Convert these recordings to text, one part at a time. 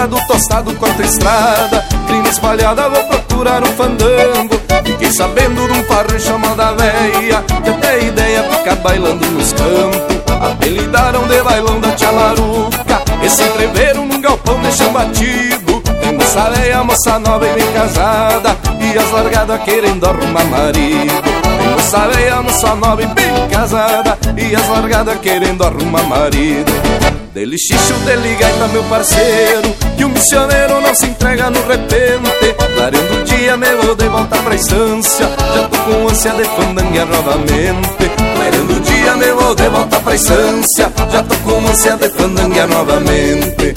pata do tostado corta a estrada, crina espalhada, vou procurar um fandango. Fiquei sabendo de um farro chamado a véia, que até ideia ficar bailando nos campos. Apelidaram de bailão da tia Laruca, esse entreveram num galpão deixam batido. Tem moça véia, moça nova e bem casada, e as largadas querendo arrumar marido. Tem moça véia, moça nova e bem casada, e as largadas querendo arrumar marido. Dele xixo, dele gaita, meu parceiro, que o missioneiro não se entrega no repente. Clareando o dia me vou de volta pra estância, já tô com ânsia de fandanguear novamente. Clareando o dia me vou de volta pra estância, já tô com ânsia de fandanguear novamente.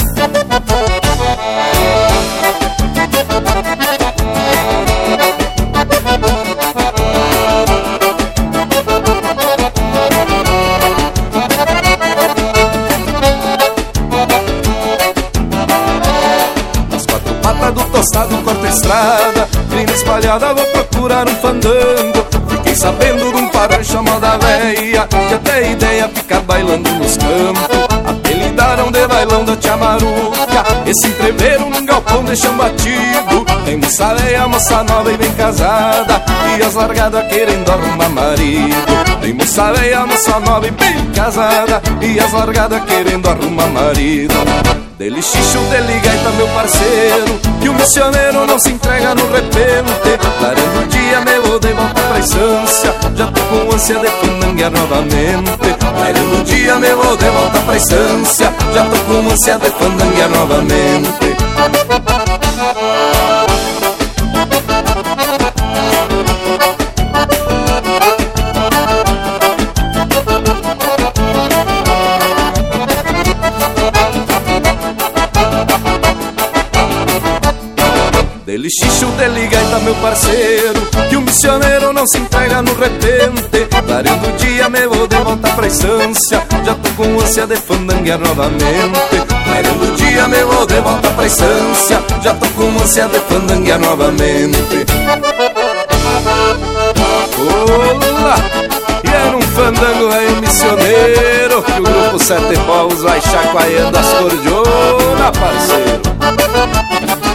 Tostado corta a estrada, crina espalhada, vou procurar um fandango. Fiquei sabendo de um parão chamado a véia, que até ideia ficar bailando nos campos. Apelidaram de bailão da tia Maruca, esse entreveram num galpão deixam batido. Tem moça véia, moça nova e bem casada, e as largadas querendo arrumar marido. Tem moça véia, moça nova e bem casada, e as largadas querendo arrumar marido. Dele xixo, dele gaita, meu parceiro, que o missioneiro não se entrega no repente. Clareando o dia me vou de volta pra estância, já tô com ânsia de fandanguear novamente. Clareando o dia me vou de volta pra estância, já tô com ânsia de fandanguear novamente. Dele xixo, dele gaita, meu parceiro, que o missioneiro não se entrega no repente. Clareando o dia me vou de volta pra estância, já tô com ânsia de fandanguear novamente. Clareando o dia me vou de volta pra estância, já tô com ânsia de fandanguear novamente. Olá! E era um fandango aí missioneiro, que o grupo Sete Povos vai chacoalhando as cordiona, parceiro.